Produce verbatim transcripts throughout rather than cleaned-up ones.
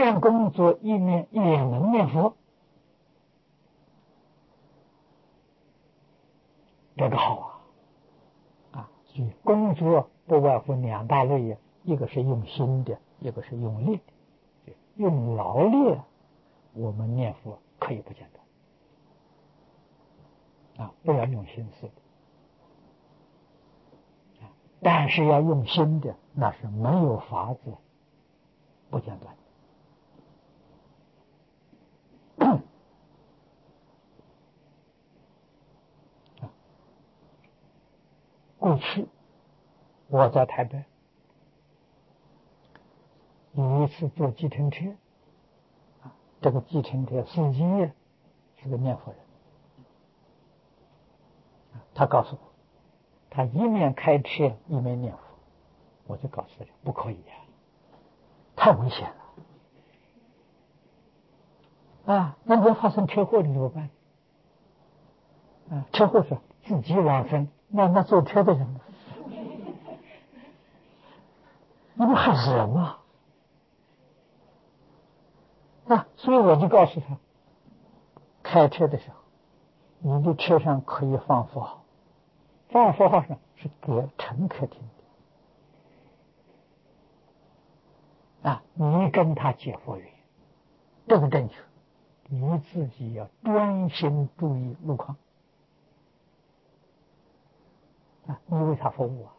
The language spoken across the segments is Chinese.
面工作一面也能念佛，这个好啊！啊，所以工作不外乎两大类呀，一个是用心的，一个是用力的。用劳力，我们念佛可以不间断啊，不要用心思的。但是要用心的，那是没有法子不间断的。过去我在台北有一次坐计程车，这个计程车司机是个念佛人，他告诉我，他一面开车一面念佛，我就告诉他不可以呀、啊，太危险了啊！那你要发生车祸你怎么办？啊，车祸是自己往生，那那坐车的人呢？那不害死人吗？啊，所以我就告诉他，开车的时候，你的车上可以放佛号，放佛号上是给乘客听的啊，你跟他结佛缘，这个正确，你自己要专心注意路况啊，你为他服务啊。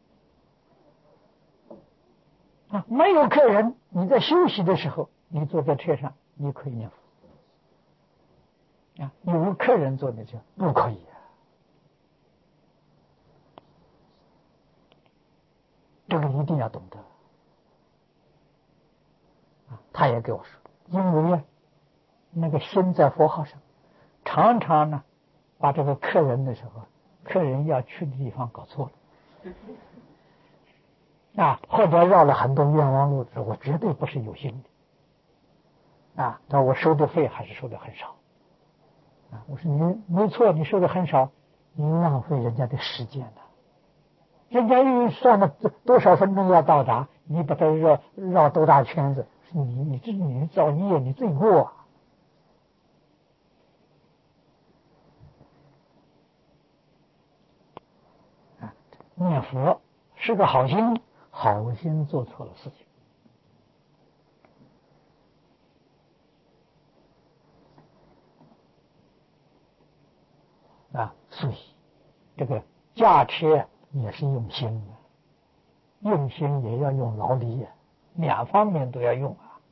啊，没有客人，你在休息的时候，你坐在车上，你可以念佛。啊，有客人坐的车不可以啊。这个一定要懂得。啊，他也给我说，因为啊，那个心在佛号上，常常呢，把这个客人的时候，客人要去的地方搞错了。啊，或者绕了很多冤枉路子，我绝对不是有心的。啊，但我收的费还是收的很少。啊，我说你没错，你收的很少，你浪费人家的时间了。人家预算了多少分钟要到达，你把它绕绕多大圈子，你你这你造业，你罪过啊！啊，念佛是个好心，好心做错了事情。啊，所以这个驾车也是用心的，用心也要用劳力啊，两方面都要用啊。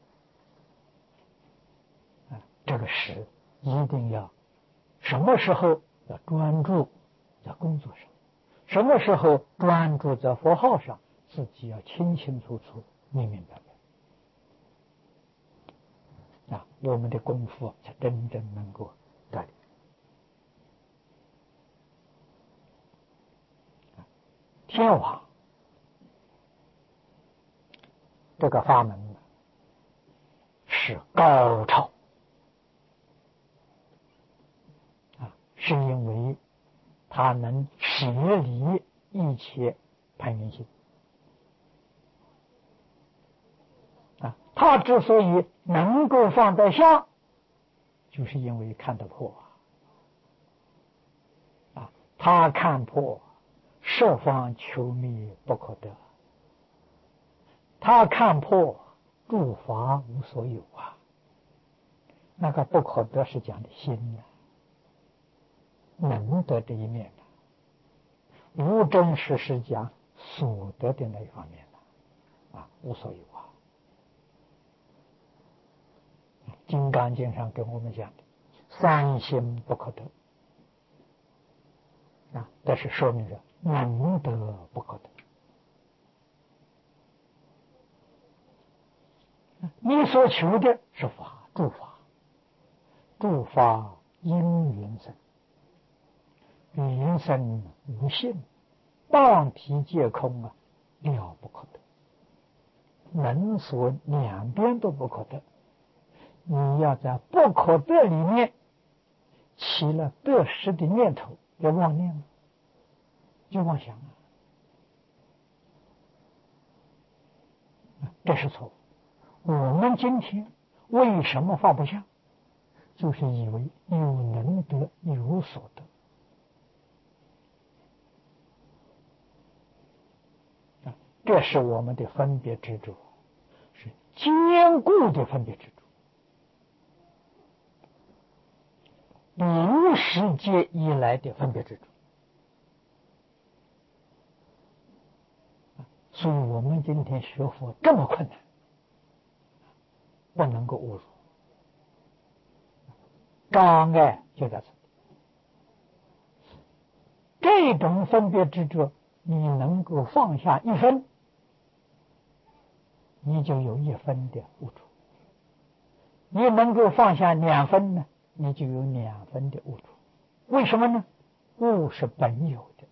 啊，这个时一定要什么时候要专注在工作上，什么时候专注在佛号上，自己要清清楚楚、明明白白。啊，我们的功夫才真正能够得力。天王这个法门是高超啊，是因为它能舍离一切攀缘心啊。它之所以能够放得下，就是因为看得破啊。啊，他看破，十方求灭不可得。他看破，诸法无所有啊。那个不可得是讲的心啊，能得这一面的，无真实是讲所得的那一方面的啊，无所有啊。金刚经上跟我们讲的三心不可得啊，这是说明了能得不可得。你所求的是法，诸法，诸法因缘生，缘生无性，当体皆空啊，了不可得。能所两边都不可得，你要在不可得里面起了得失的念头，要妄念吗？就妄想啊，这是错误。 我们今天为什么放不下？就是以为有能得有所得啊，这是我们的分别执着，是坚固的分别执着，无始劫以来的分别执着。所以我们今天学佛这么困难，不能够误入，障碍就在这里。这种分别执着，你能够放下一分，你就有一分的悟处；你能够放下两分呢，你就有两分的悟处。为什么呢？悟是本有的。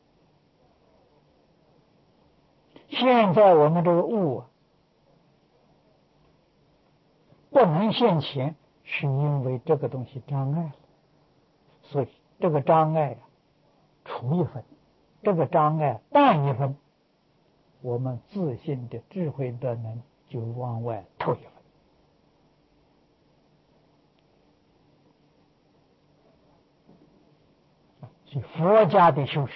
现在我们这个悟啊，不能现前，是因为这个东西障碍了，所以这个障碍啊，除一分，这个障碍淡一分，我们自信的智慧德能就往外透一分。所以佛家的修学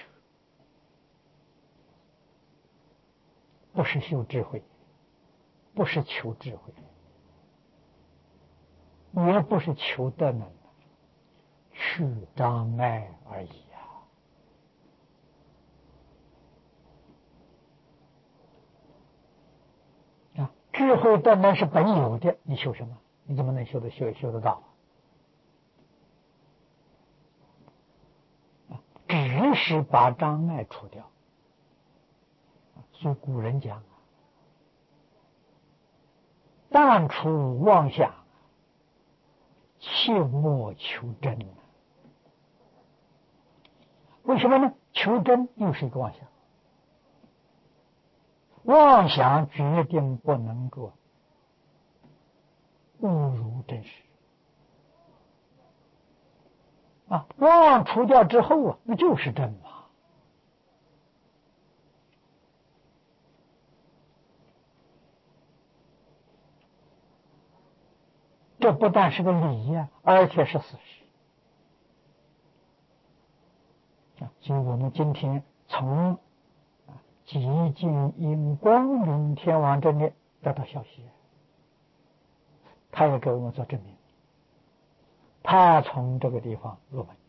不是修智慧，不是求智慧，也不是求德能，去障碍而已啊！啊，智慧德能是本有的，你修什么？你怎么能修得修修得到啊？只是把障碍除掉。所以古人讲啊，但除妄想，切莫求真。为什么呢？求真又是一个妄想，妄想决定不能够误入真实啊！妄除掉之后啊，那就是真嘛。这不但是个理呀、啊，而且是事实啊！所以我们今天从极静因光明天王这里得到消息，他也给我们做证明，他从这个地方入门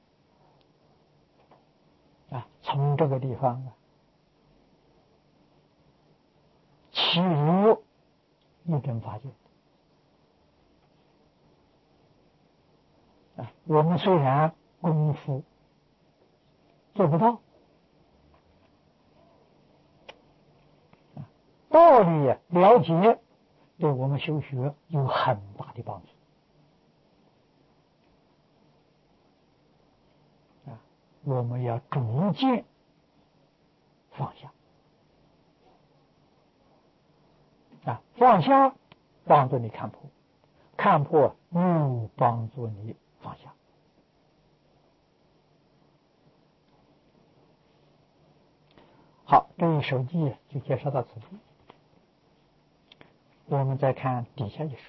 啊，从这个地方啊起入一真法界啊。我们虽然功夫做不到，道理了解，对我们修学有很大的帮助啊！我们要逐渐放下啊，放下帮助你看破，看破又帮助你放下。好，这一首偈就介绍到此处。我们再看底下一首。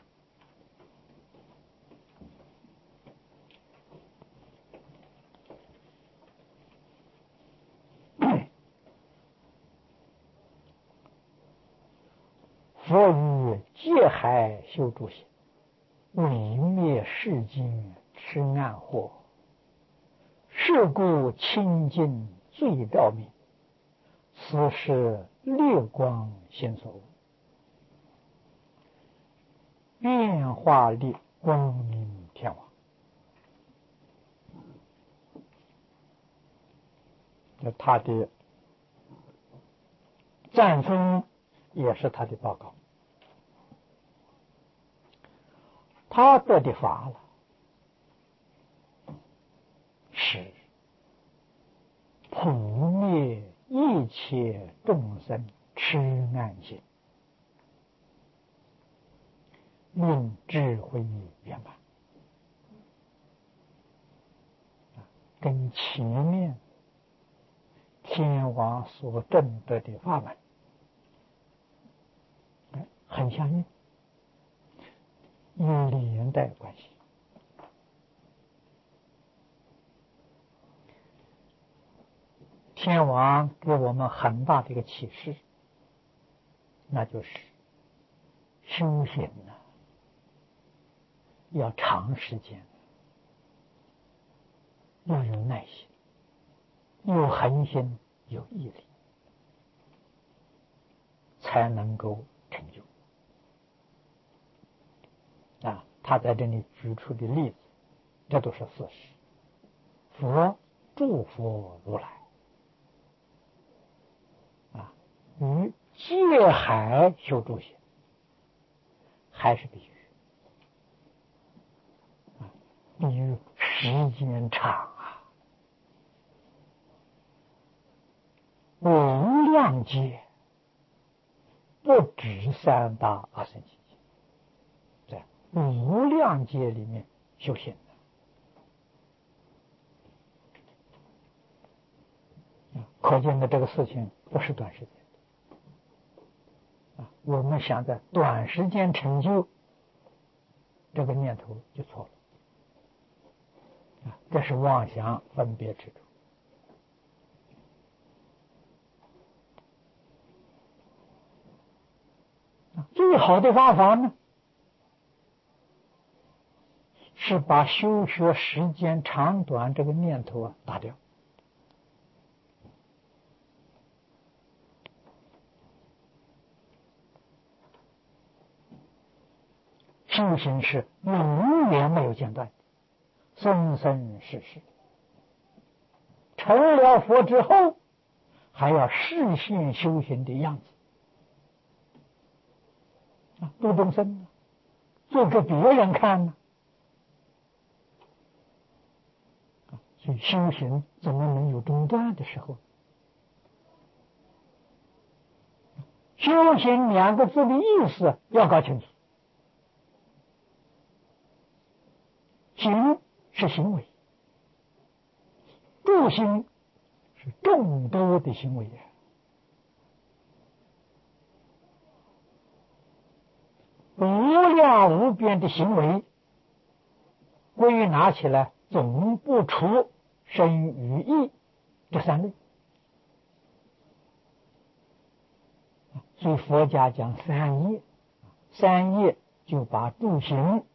佛于界海修诸行，为灭世间痴暗惑，是故清净最妙明，此是略光心所悟，变化力光明天王。那他的赞颂也是他的报告。他得的法了，是普灭一切众生痴暗心，令智慧圆满。跟前面天王所证得的法门很相应有连带关系。天王给我们很大的一个启示，那就是修行呢，要长时间，要有耐心，有恒心，有毅力，才能够成就。啊，他在这里举出的例子，这都是事实。佛诸佛如来啊，与界海修诸行，还是比喻啊，比喻时间长啊，无量劫，不止三大阿僧祇劫，在无量劫里面修行的，可见的这个事情不是短时间啊。我们想在短时间成就，这个念头就错了啊，这是妄想分别之处。最好的方法呢，是把修学时间长短这个念头啊打掉。修行是永远没有间断的，生生世世。成了佛之后，还要实现修行的样子啊，度众生呢，做给别人看呢。所以修行怎么能有中断的时候？修行两个字的意思要搞清楚。行是行为，助行是众多的行为，无量无边的行为归纳起来，总不出身语意这三类。所以佛家讲三业，三业就把助行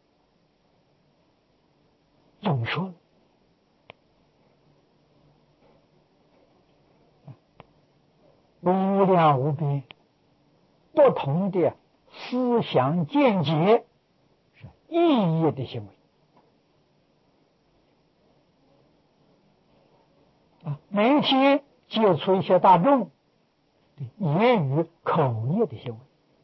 总说了。无量无边不同的思想见解是意义的行为啊，每天接触一些大众言语口业的行为，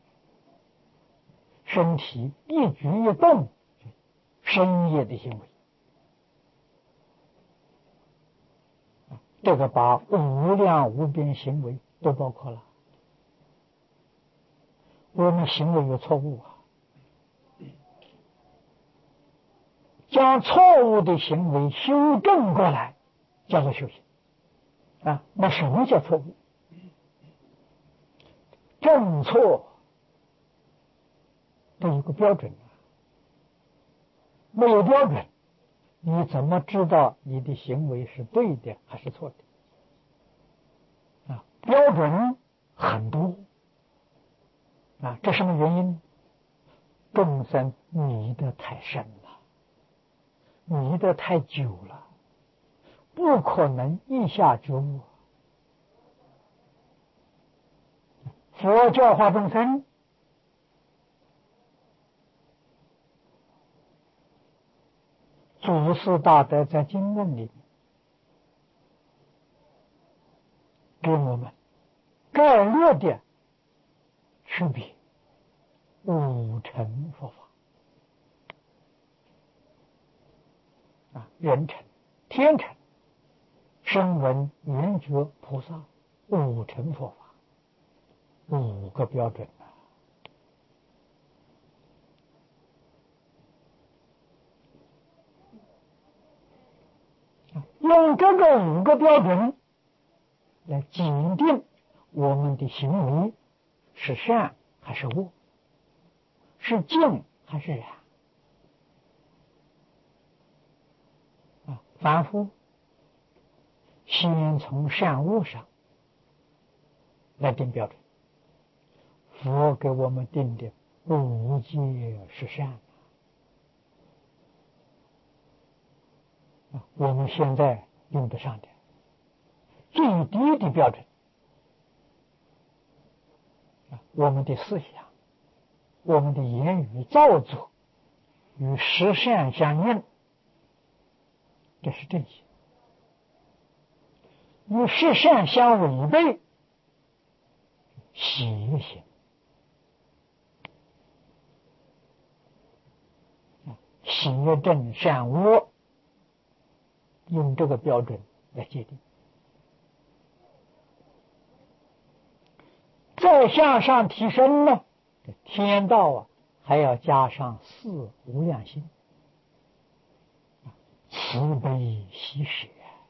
身体一举一动身业的行为，这个把无量无边行为都包括了。我们行为有错误啊，将错误的行为修正过来，叫做修行啊。那什么叫错误？正错都有个标准啊，没有标准，你怎么知道你的行为是对的还是错的？啊，标准很多啊，这什么原因？众生迷得太深了，迷得太久了，不可能一下觉悟。佛教化众生，祖师大德在经论里面给我们概略的区别五乘佛法啊，人乘、天乘、声闻、缘觉、菩萨，五乘佛法，五个标准啊。用这个五个标准来检定我们的行为是善还是恶，是净还是染凡夫先从善恶上来定标准，佛给我们定的无戒是善啊，我们现在用得上的最低的标准啊，我们的思想，我们的言语造作与实善相应，这是正行；与实善相违背，邪行。邪正善恶，用这个标准来界定。再向上提升呢，天道啊，还要加上四无量心，慈悲喜舍，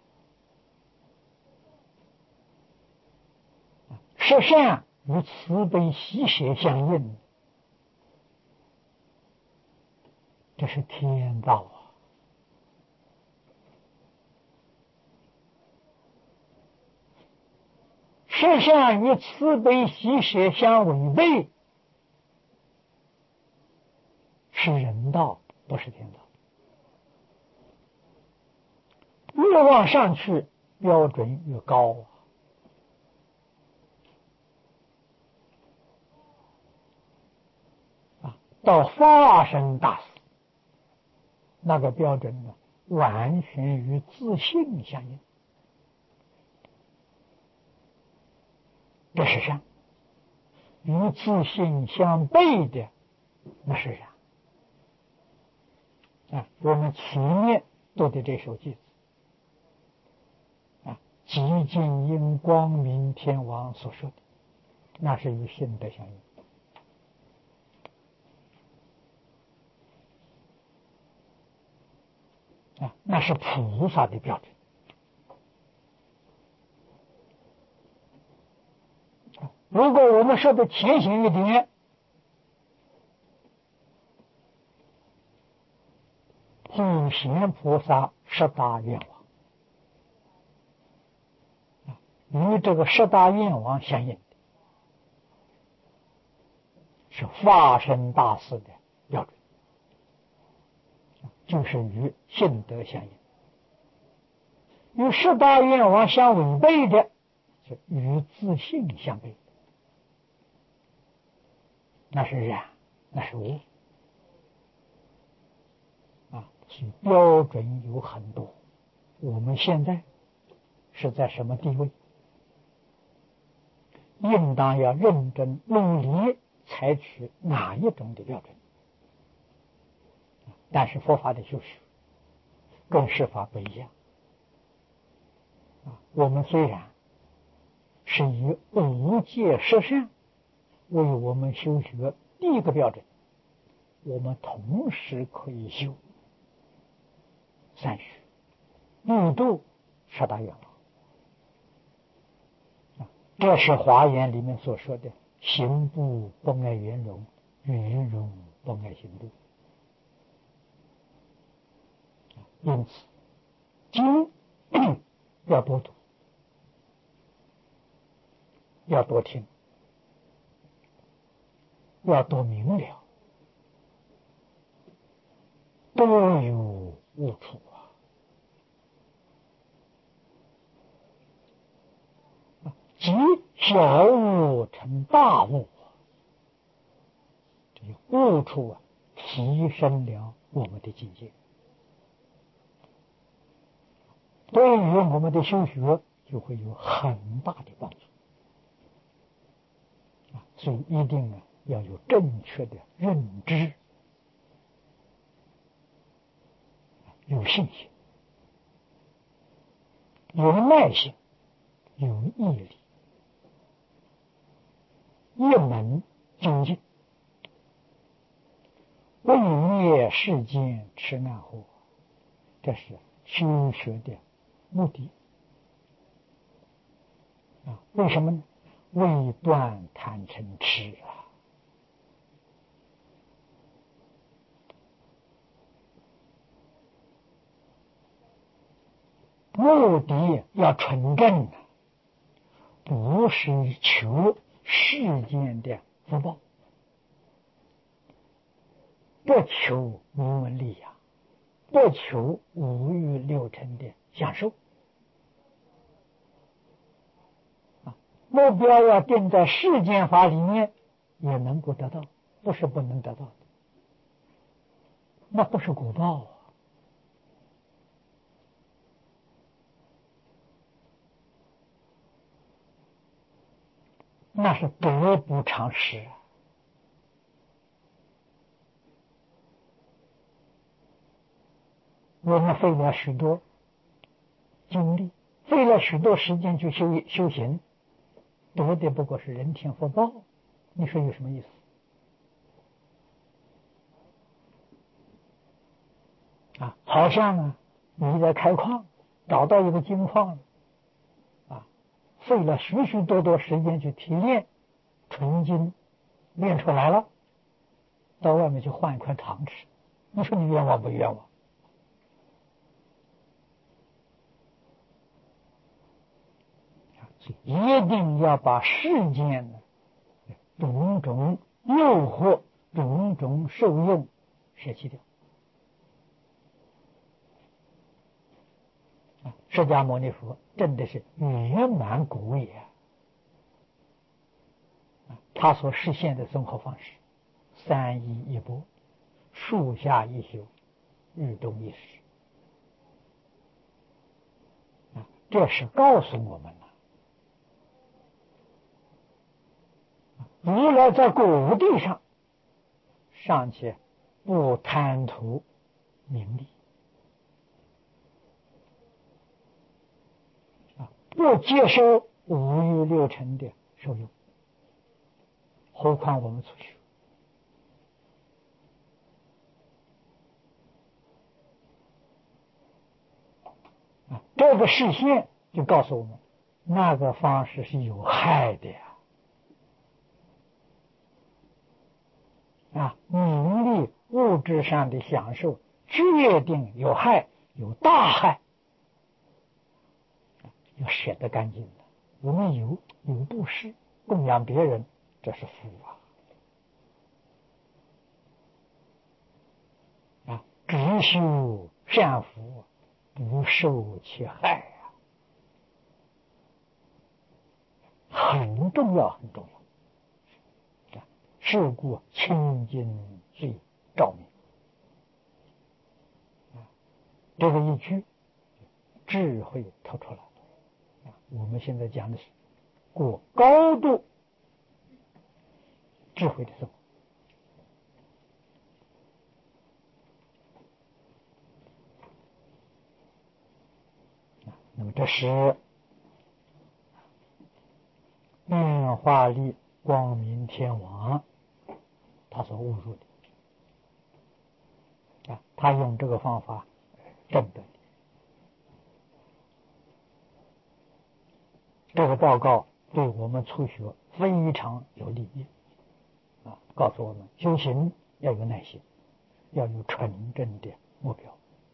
实善与慈悲喜舍相应，这是天道啊。实善与慈悲喜舍相违背，是人道，不是天道。越往上去，标准越高啊！啊，到发生大事，那个标准呢，完全与自信相应，这是善；与自信相悖的，那是善。啊，我们前面读的这首偈子啊，极尽因光明天王所说的，那是与性德相应啊，那是菩萨的标准。如果我们说的浅显一点，普贤菩萨十大愿望，与这个十大愿望相应的，是发生大事的标准，就是与性德相应；与十大愿望相违背的，是与自信相悖，那是染，那是无啊。所以标准有很多，我们现在是在什么地位？应当要认真努力采取哪一种的标准？但是佛法的修学跟世法不一样啊。我们虽然是以无戒十善为我们修学第一个标准，我们同时可以修三学、六度、十大愿望。这是华严里面所说的行不不爱圆融，圆融不爱行度。因此经要多读，要多听，要多明了，多有悟处啊！即小悟成大悟，这个悟处啊，提升了我们的境界，对于我们的修学就会有很大的帮助啊！所以一定啊要有正确的认知，有信心，有耐心，有毅力，一门精进，为灭世间痴难惑，这是修学的目的啊！为什么呢？为断贪嗔痴啊！ 目的要纯正，不是求世间的福报，不求名闻利养，不求五欲六尘的享受。目标要定在世间法里面，也能够得到，不是不能得到的，那不是果报啊，那是得不偿失。我们费了许多精力，费了许多时间去修修行，得的不过是人天福报，你说有什么意思？啊，好像啊，你在开矿，找到一个金矿，啊，费了许许多多时间去提炼，纯金炼出来了，到外面去换一块糖吃，你说你冤枉不冤枉？一定要把世间的种种诱惑、种种受用舍弃掉。释迦牟尼佛真的是圆满果也，他所实现的生活方式，三衣一钵，树下一宿，日中一时，这是告诉我们了。如来在果地上尚且不贪图名利，不接受五欲六尘的受用，何况我们出去？啊，这个视线就告诉我们，那个方式是有害的呀！啊，名利物质上的享受，决定有害，有大害，要舍得干净的。我们有有布施，供养别人，这是福啊！啊，只修善福，不受其害啊，很重要，很重要。是故清净最照明。这个一句智慧透出来。我们现在讲的是过高度智慧的生活。那么这是妙法力光明天王他所悟入的啊，他用这个方法证得的。这个报告对我们初学非常有利益啊，告诉我们修行要有耐心，要有纯正的目标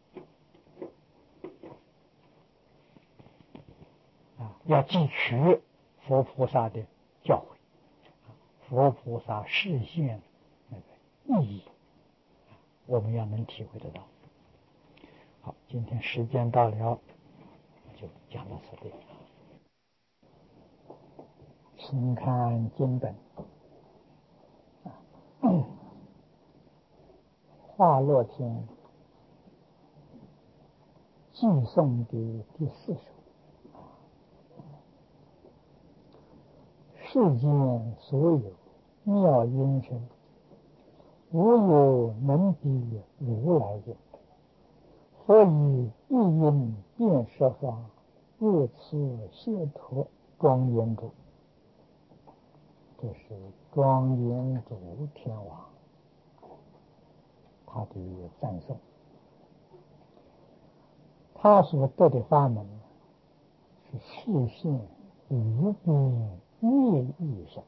啊，要汲取佛菩萨的教诲，佛菩萨示现那个意义，我们要能体会得到。好，今天时间到了，就讲到此地。请看经本，化乐天寄颂的第四首。世间所有妙音声，无有能比如来也。佛以一音变十方，如此解脱庄严主。这是庄严主天王他的赞颂。他所得的法门是示现无边业意上。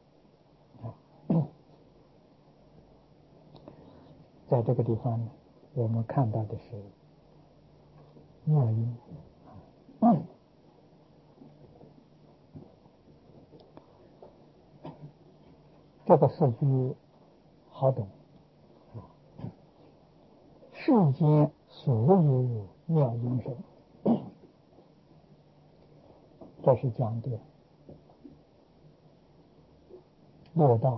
在这个地方呢，我们看到的是妙音， 这个四句好懂。世间所有妙音声，这是讲的六道、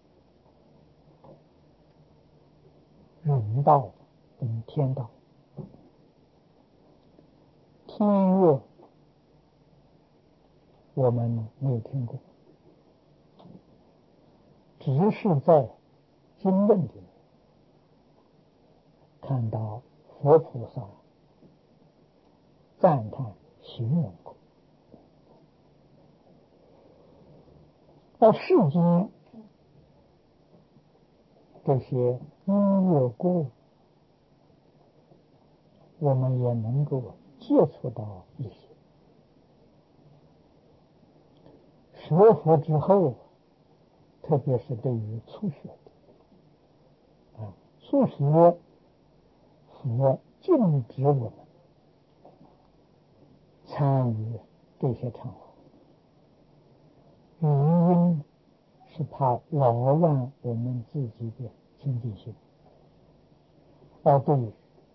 人道跟天道。天乐我们没有听过，只是在经论里看到佛菩萨赞叹形容过。在世间这些音乐歌舞，我们也能够接触到一些。学佛之后，特别是对于初学的啊，初学佛禁止我们参与这些场合，原因是怕扰乱我们自己的清净心，而对于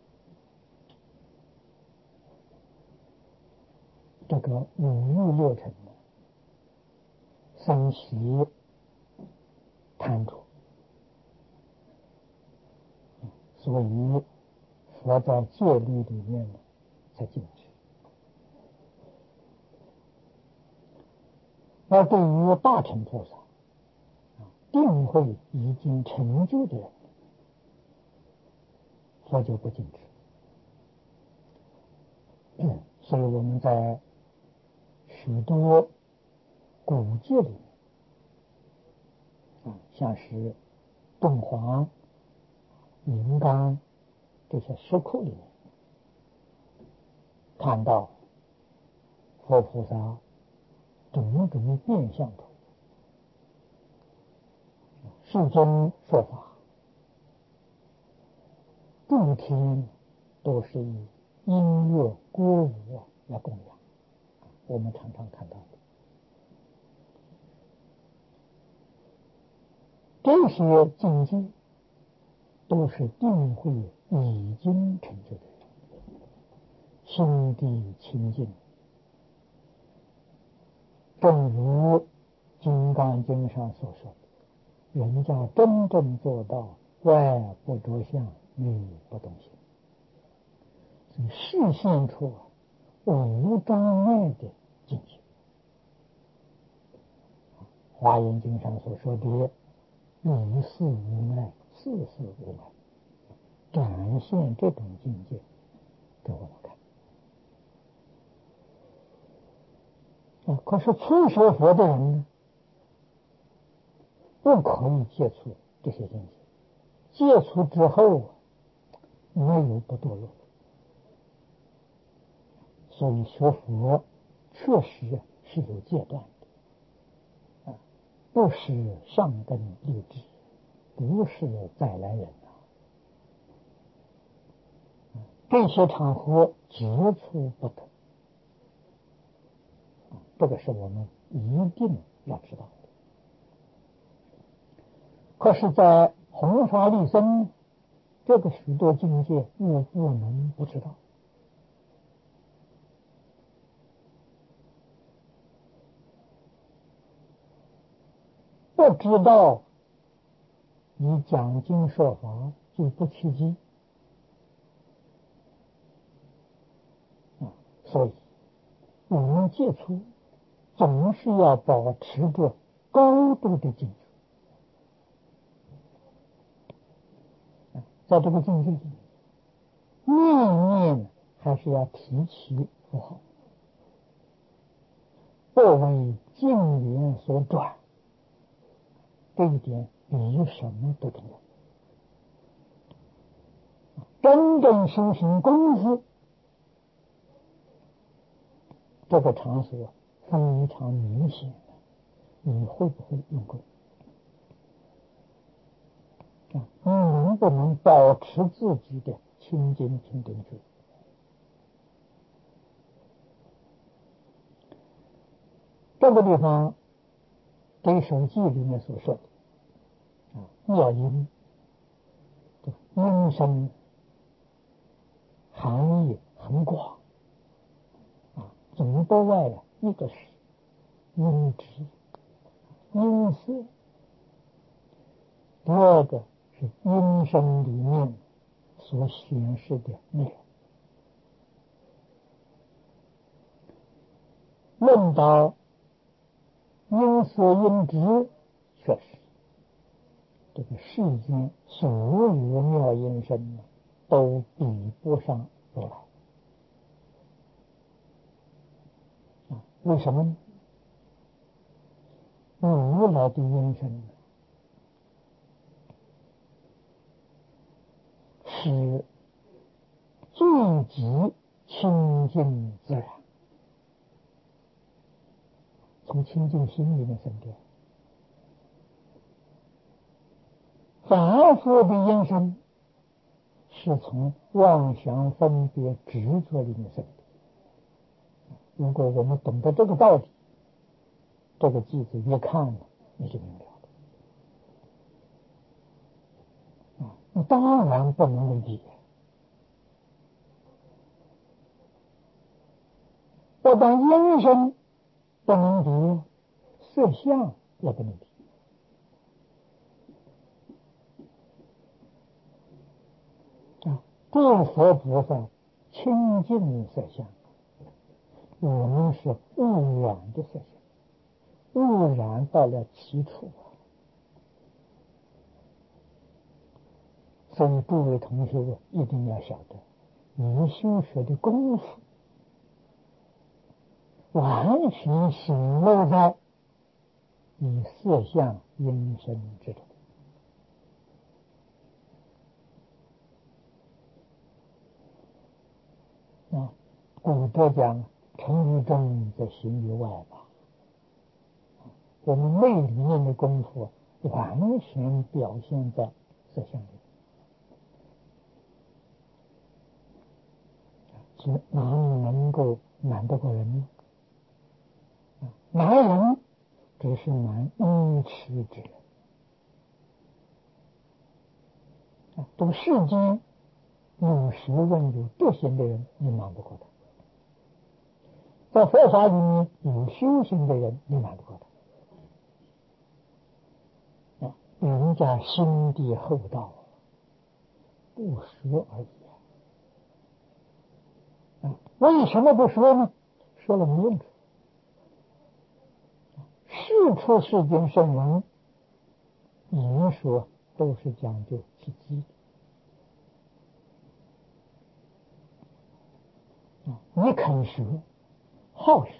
这个五欲六尘呢，生起贪着，所以佛在戒律里面呢才禁止。而对于大乘菩萨、定慧已经成就的人，佛就不禁止。所以我们在许多古籍里面，像是敦煌、云冈这些石窟里面，看到佛菩萨种种变相图，世尊说法，诸天都是以音乐歌舞来供养，我们常常看到的。这些境界都是定慧已经成就的人，心地清净，正如《金刚经》上所说的，人家真正做到外不着相，内不动心，所以视现出无障碍的境界。华严经上所说的离事无碍，事事无碍，展现这种境界给我们看。啊，可是初学佛的人呢，不可以接触这些境界，接触之后没有不堕落。所以学佛确实是有阶段的，啊，不是上根立志，不是再来人啊。这些场合接触不得，这个是我们一定要知道的。可是，在弘法利生这个许多境界，又不能不知道。不知道，你讲经说法就不契机啊。所以，我们接触总是要保持着高度的警觉。在这个境界里，念念还是要提起佛号，不为境缘所转，这一点比什么都重要。真正修行功夫，这个场所非常明显的，你会不会用功？啊，你能不能保持自己的清净平等觉？这个地方，这一首记里面所说的， 妙音，音声含义很广啊，总不外啊，一个是音质、音色，第二个是音声里面所显示的内容。论到音色音质，确实这个世间所有妙音声都比不上如来啊！为什么呢？如来的音声是最极清净自然，从清净心里面生的。凡夫的音声是从妄想分别执着里面生的。如果我们懂得这个道理，这个句子一看了，你就明了了。啊，你当然不能为敌，不但音声不能敌，色相也不能敌。啊，诸佛菩萨清净色相，我们是污染的色相，污染到了其处啊！所以诸位同学一定要晓得，你修学的功夫完全显露在以色相音声之中。啊，古德讲成于中则行于外吧。我们内里面的功夫完全表现在色相里。是哪里能够瞒得过人呢？瞒人只是瞒愚痴之人。这个世间有学问有德行的人，你瞒不过他；在佛法里面有修行的人，你瞒不过他。人家心地厚道，不说而已。为什么不说呢？说了没用处。世出世间圣人言说都是讲究契机。你肯学，好学，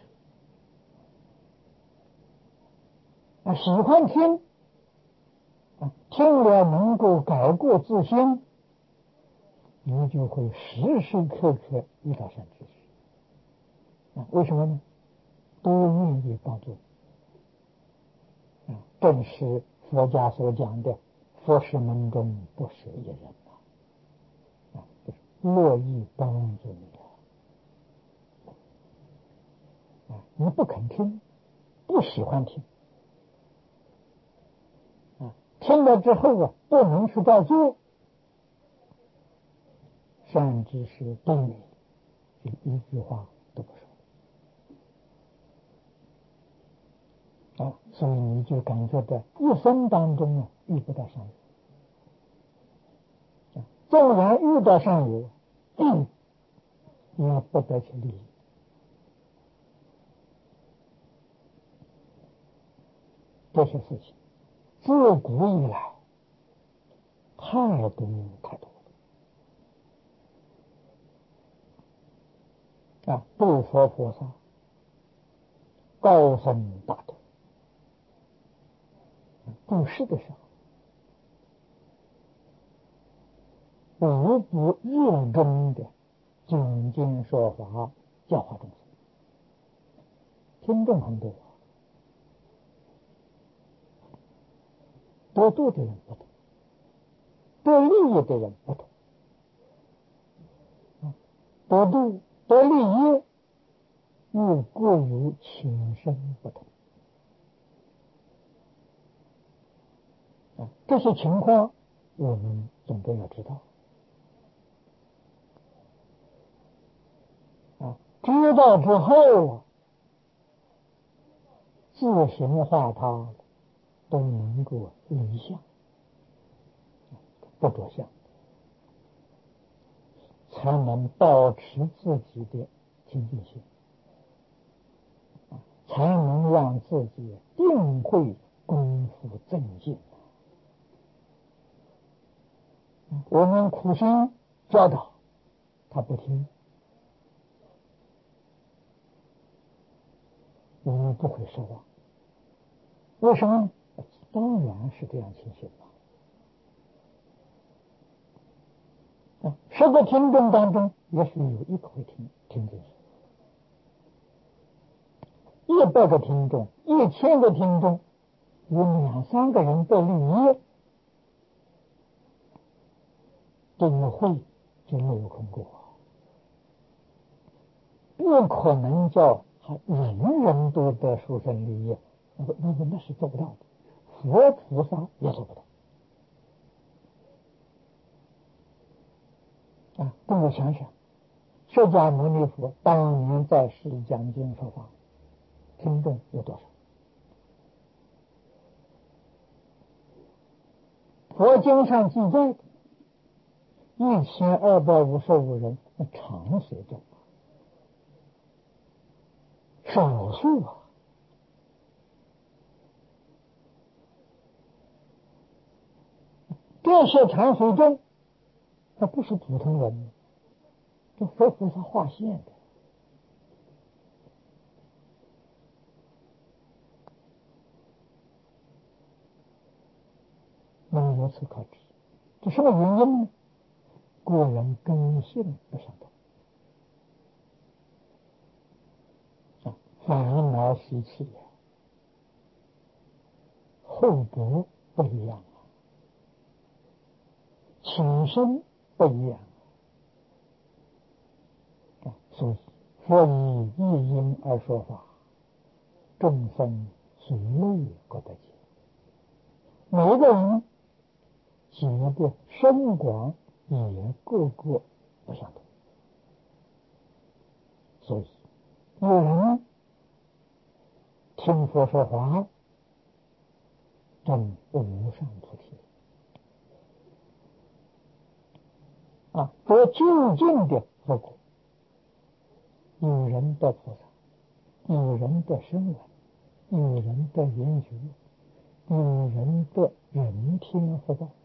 啊，喜欢听，啊，听了能够改过自新，你就会时时刻刻遇到善知识。啊，为什么呢？都愿意帮助你。啊，正是佛家所讲的佛事门中不舍一人啊，就是乐意帮助你的。啊，你不肯听，不喜欢听，啊，听了之后啊，不能去照做，善知识对你就一句话都不说。啊，所以你就感觉到一生当中啊，遇不到善友。啊，纵然遇到善友，嗯，也不得其利益。这些事情自古以来太多太多了。啊，诸佛菩萨高僧大德布施的时候，无不热衷的讲经说法，教化众生。听众很多，得度的人不同，得利益的人不同。得度得利益又各有浅深不同。 这些情况我们总归要知道啊，知道之后啊，自行化他都能够离相，不着相，才能保持自己的清净心，才能让自己定慧功夫增进。我们苦心教导他不听，我们不会失望。为什么？当然是这样情形了。啊，十个听众当中，也许有一个会听听进去，一百个听众，一千个听众，有两三个人的利益，这个会就没有空过，不可能叫人人都得殊胜利益，那那那是做不到的，佛菩萨也做不到。啊，跟我想想，释迦牟尼佛当年在世讲经说法，听众有多少？佛经上记载的一千二百五十五人，那常随众，少数啊。这些常随众，那不是普通人，这佛菩萨划线的。那么由此可知，这什么原因呢？个人根性不相同啊，烦恼习气厚薄不一样，情深不一样啊，所以佛以一因而说法，众生随类各得解。每一个人解的深广也各个不相同，所以有人听佛说法证无上菩提啊，得究竟的佛果；有人得菩萨，有人得声闻，有人得缘觉，有人得人天福报，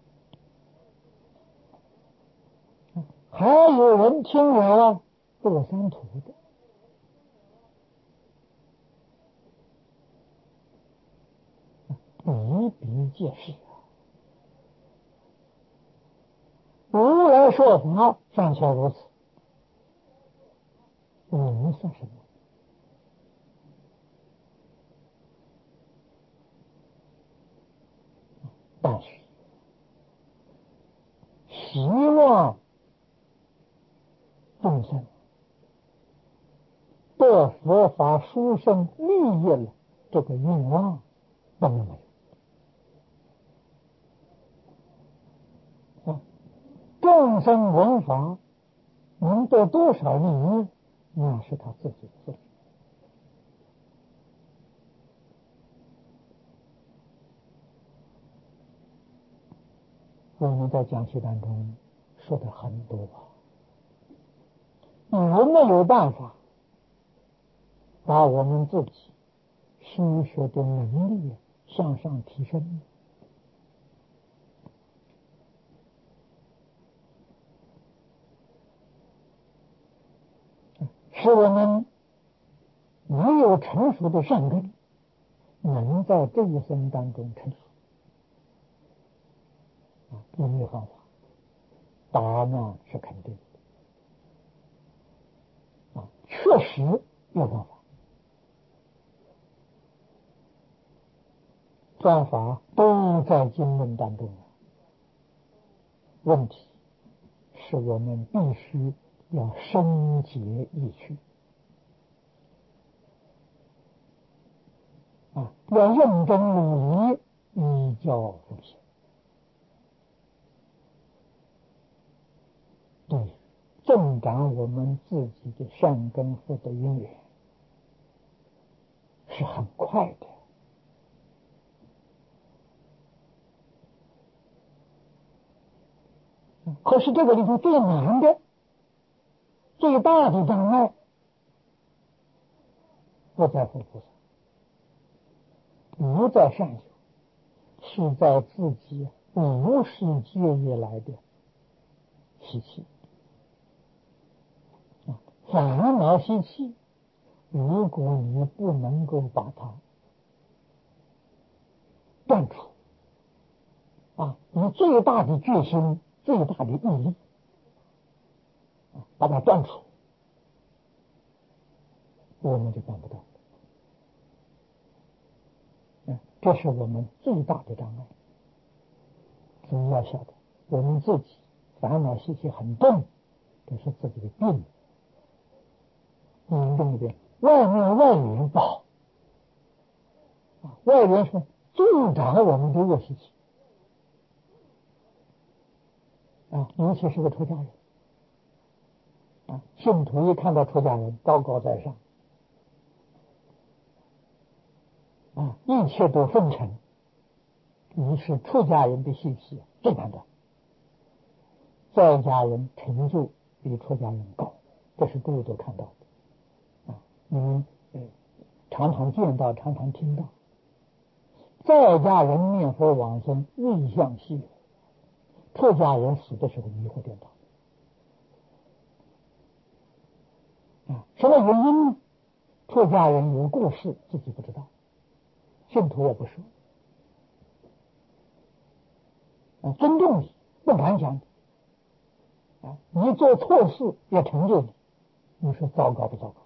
还有人听了堕三途的。比比皆是啊！如来说法尚且如此，我们算什么？但是希望众生得佛法殊胜利益了，这个愿望不能没有啊！众生闻法能得多少利益，那是他自己的事。我们在讲习当中说的很多啊，有没有办法把我们自己修学的能力向上提升？使我们没有成熟的善根，能在这一生当中成熟啊？有没有方法？答案是肯定的啊，确实有办法。办法都在经文当中，问题是我们必须要深解意趣啊，要认真努力依教奉行增长我们自己的善根福德因缘是很快的。可是这个里头最难的、最大的障碍，不在佛菩萨，不在善修，是在自己无始劫以来的习气。烦恼习气，如果你不能够把它断除，啊，以最大的决心、最大的毅力，啊，把它断除，我们就办不到。嗯，这是我们最大的障碍。所以要晓得，我们自己烦恼习气很重，这是自己的病。严重一点，外面外缘不好，啊，外缘是助长我们的恶习气，啊，尤其是个出家人，啊，信徒一看到出家人高高在上，啊，一切都奉承，于是出家人的习气最难断，在家人成就比出家人高，这是诸位都看到的。你们嗯常常见到，常常听到，在家人念佛往生，瑞相稀有；出家人死的时候迷惑颠倒。啊，什么原因呢？出家人有故事，自己不知道，信徒也不说，啊，尊重你，不敢讲你，啊，你做错事也成就你，你说糟糕不糟糕？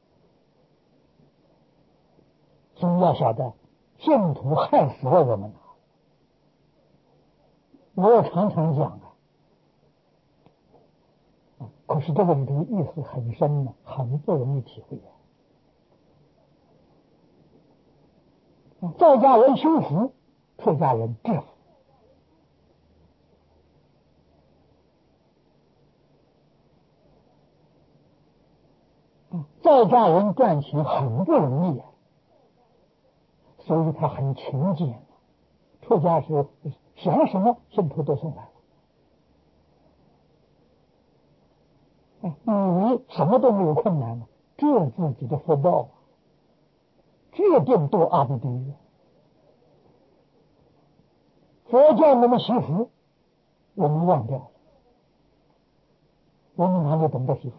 所以要晓得，信徒害死了我们了。我常常讲啊，啊，可是这个里头意思很深呢，很不容易体会啊。在家人修福，出家人致福。啊，在家人赚钱很不容易啊，所以他很勤俭。出家时想什么，信徒都送来了。以为什么都没有困难了，这自己的福报啊，决定堕阿鼻地狱。佛教那么惜福，我们忘掉了，我们哪里懂得惜福？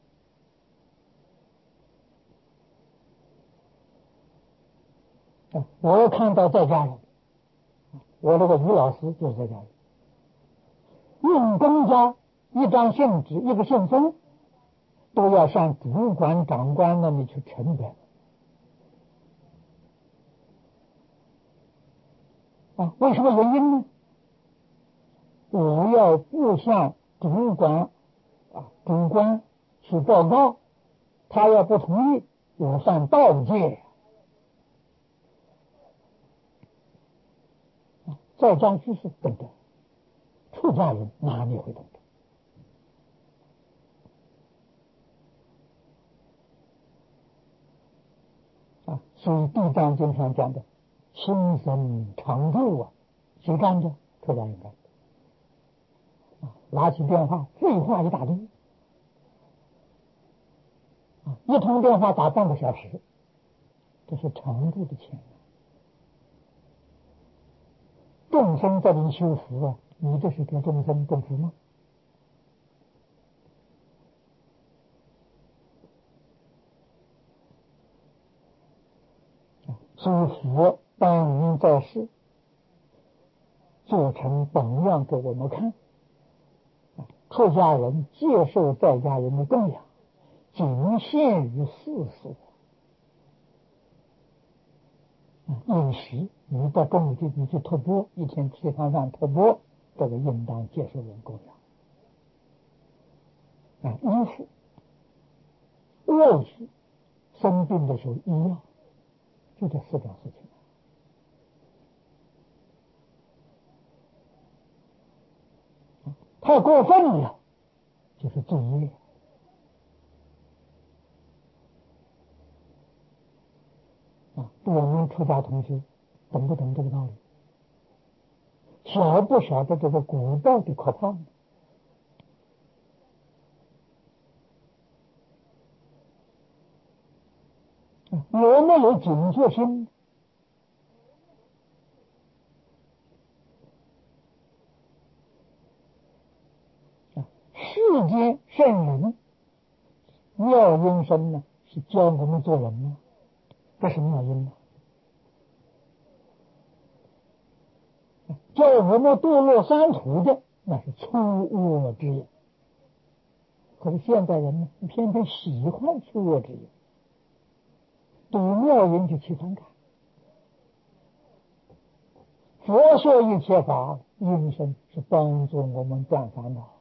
啊，我要看到在家人，我这个于老师就是在家人，用公家一张信纸，一个信封，都要向主管长官那里去呈的。啊，为什么原因呢？我要不向主管啊主官去报告，他要不同意，我犯盗戒。啊，在家居士懂得，出家人哪里会懂得？啊，所以地藏经上讲的亲身常住啊，谁干的？出家人干的。啊，拿起电话，废话一大堆。啊，一通电话打半个小时，这是常住的钱。众生在你修福啊，你这是给众生种福吗？所以佛当年在世，做成榜样给我们看。出家人接受在家人的供养，仅限于世俗。饮食，你到中午去，你去托钵，一天吃餐饭托钵，这个应当接受人供养。啊，衣服、卧室、生病的时候医药，就这四种事情。太过分了， 就是罪业。啊，我们出家同学懂不懂这个道理？晓不晓得这个果报的可怕？有没有警觉心？世间圣人妙音声呢，是教我们做人呢，这是妙音呢，教我们堕落三途的，那是粗恶之言。可是现代人呢，偏偏喜欢粗恶之言，对妙音就起反感。佛说一切法，音声是帮助我们断烦恼。